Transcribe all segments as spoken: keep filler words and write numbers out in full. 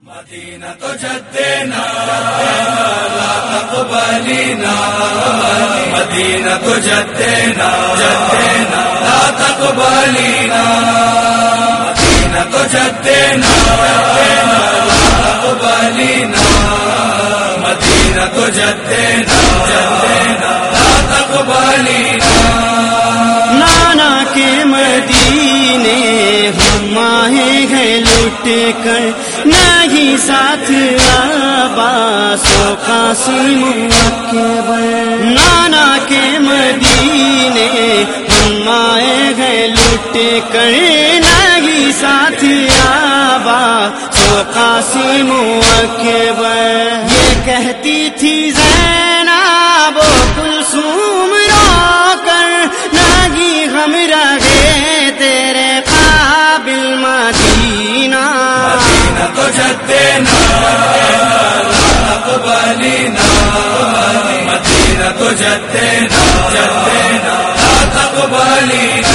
مدینہ تو جدنا لا تقبلینا مدینہ تو جدنا جدنا لا تقبلینا مدینہ تو جدنا جدنا لا تقبلینا مدینہ تو جدنا جدنا لا تقبلینا نانا کے مدینے ہم آئے ہیں لٹ کر نہیں ساتھ عباس و قاسم اکبر نانا کے مدینے ہم آئے ہیں لٹ کر نہیں ساتھ عباس و قاسم اکبر یہ کہتی تھی زینب و کلثوم رو کر نہیں ہم رہے تیرے قابل مدینہ مدینہ تو جدنا لا تقبلینا مدینہ تو جدنا جدنا لا تقبلینا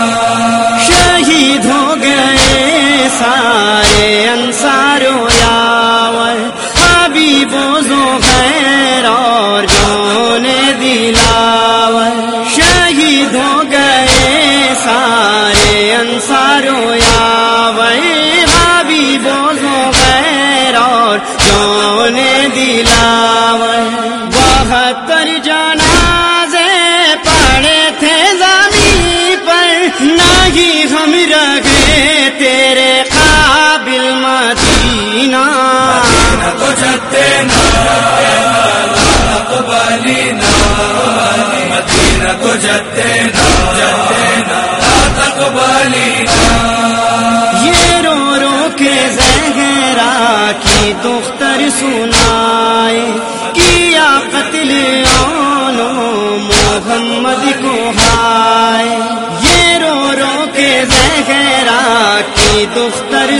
شہید ہو گئے سارے انصار و یاور حبیب و زہیر اور جون دلاور شہید ہو گئے سارے انصار و یاور حبیب و زہیر اور جون دلاور بہتر جنازے پڑے تھے زمین پر نہیں ہم رہے تیرے قابل مدینہ مدینہ تو جدنا لا تقبلینا مدینہ تو جدنا جدنا لا تقبلینا یہ رو رو کے زہرا کی دختر سنائے کیا قتل آنو محمد کو ہائے یہ رو رو کے زہرا کی دختر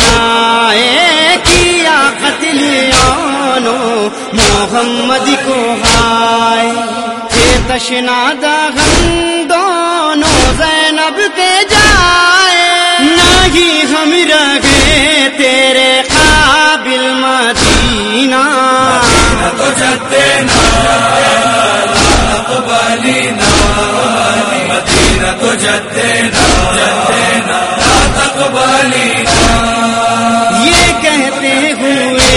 سنائے کیا قتل آنو محمد کو ہائے تھے تشنا دہن دونوں زینب کے جائے نہیں ہم رہے تیرے قابل مدینہ مدینہ تو جدنا لا تقبلینا مدینہ تو جدنا جدنا لا تقبلینا یہ کہتے ہوئے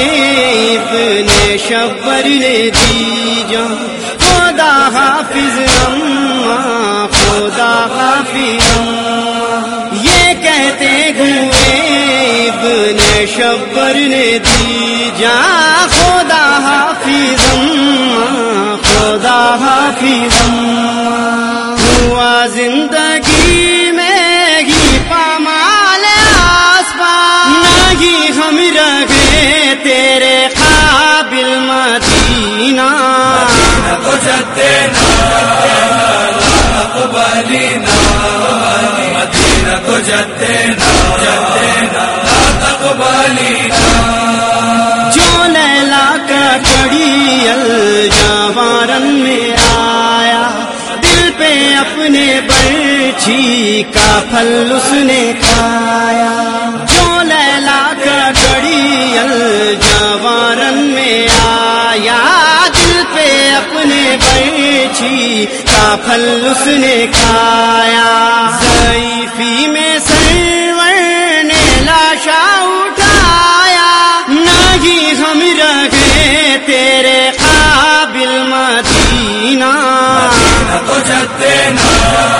ابن شبر نے دی جان خدا حافظ اماں خدا حافظ اماں یہ کہتے ہوئے ابن شبر نے دی جان خدا حافظ اماں خدا حافظ اماں ہوا زندگی میں ہی پامال آسمان نہیں ہم رہے تیرے قابل مدینہ مدینہ تو جدنا لا تقبلینا مدینہ تو جدنا جدنا لا تقبلینا جو لیلا کا کڑی الجوارن میں آیا دل پہ اپنے برچھی کا پھل اس نے کھایا جو لیلا کا کڑی الجوارن میں آیا دل پہ اپنے برچھی کا پھل اس نے کھایا ضعیفی میں سرور نے لاشا اٹھایا نہیں ہم رہے تیرے قابل مدینہ مدینہ تو جدنا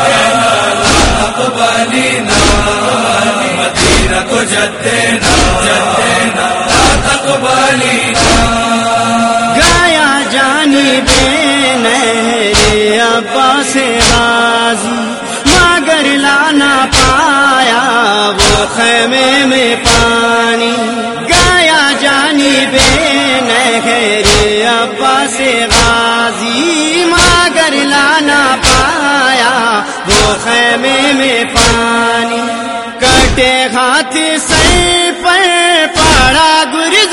لا تقبلینا مدینہ تو جدنا جدنا لا تقبلینا گایا جانب نہر عباس غازی مگر لانا پایا وہ خیمے میں پانی گایا جانب نہر عباس غازی مگر لانا پایا وہ خیمے میں پانی کٹے ہاتھ سر پر پڑا گرز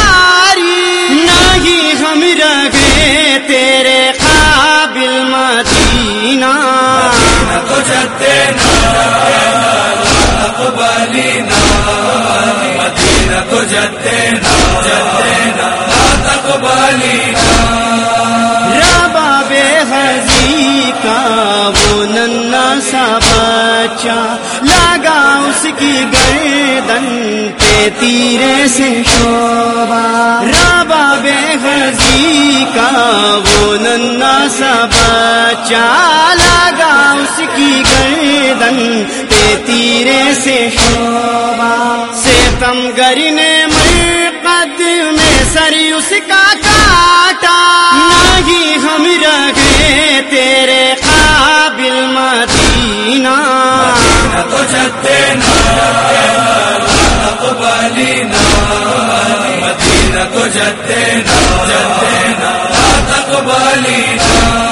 بھاری نہیں ہم رہے تیرے قابل مدینہ مدینہ تو جدنا لا تقبلینا مدینہ تو جدنا جدنا لا تقبلینا رباب حضی کا وہ ننا سا بچہ لگا اس کی گردن پہ تیرے سے شوبہ رباب حضی کا وہ ننا سا بچہ لگا اس کی گردن پہ تیرے سے شوبہ ستمگر نے مرقد میں سر اس کا کاٹا نہیں ہم رہے تیرے قابل مدینہ مدینہ تو جدنا لا تقبلینا مدینہ تو جدنا جدنا لا تقبلینا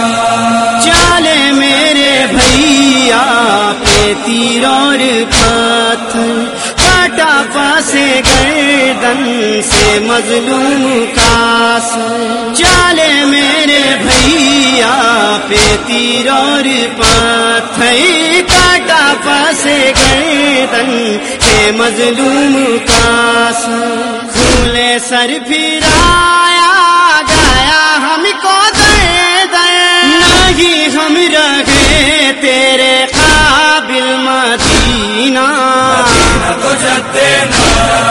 چالے میرے بھیا پہ تیر اور پتھر کاٹا پاسے گردن سے مظلوم کا سر چالے میرے بھیا پہ تیر اور پتھر کاٹا پاسے گردن سے مظلوم کا سر کھولے سر پھرایا گیا ہم کو دے دے نہیں ہم رہے تیرے قابل مدینہ مدینہ تو جدنا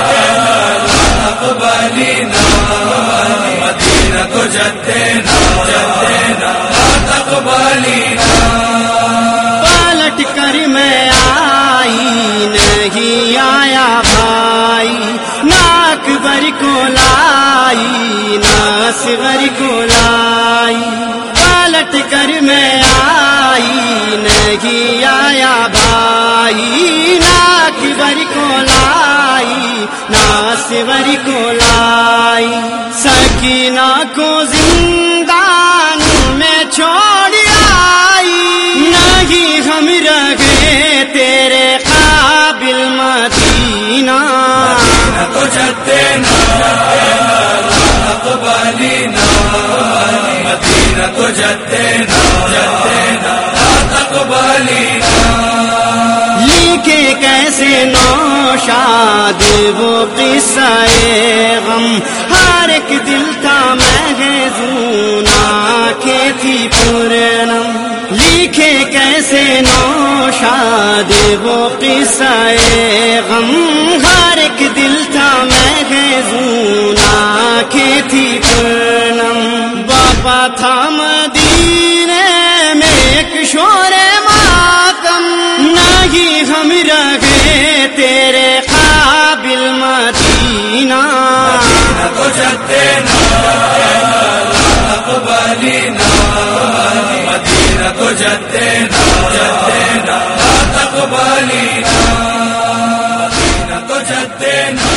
لا تقبلینا مدینہ تو جدنا جدنا لا تقبلینا پلٹ کر میں آئی نہیں آیا بھائی نہ اکبر کو لائی نہ اصغر کو لائی پلٹ کر میں آئی نہیں آیا بھائی نہ اکبر کو لائی نہ اصغر کو لائی سکینہ کو زندان میں چھوڑ آئی نہیں ہم رہے تیرے قابل مدینہ مدینہ تو جدنا لا تقبلینا مدینہ تو جدنا جدنا لا تقبلینا لکھے کیسے نوشاد وہ قصہ غم ہر ایک دل تھا محزون آنکھیں تھی پرنم لکھے کیسے نوشاد وہ قصہ غم ہر ایک دل تھا محزون آنکھیں تھی پرنم باپا تھا مدینے میں ایک شور ماتم نہیں ہم رہے تیرے قابل مدینہ مدینہ تو جدنا لا تقبلینا مدینہ تو جدنا جدنا لا تقبلینا مدینہ تو جدنا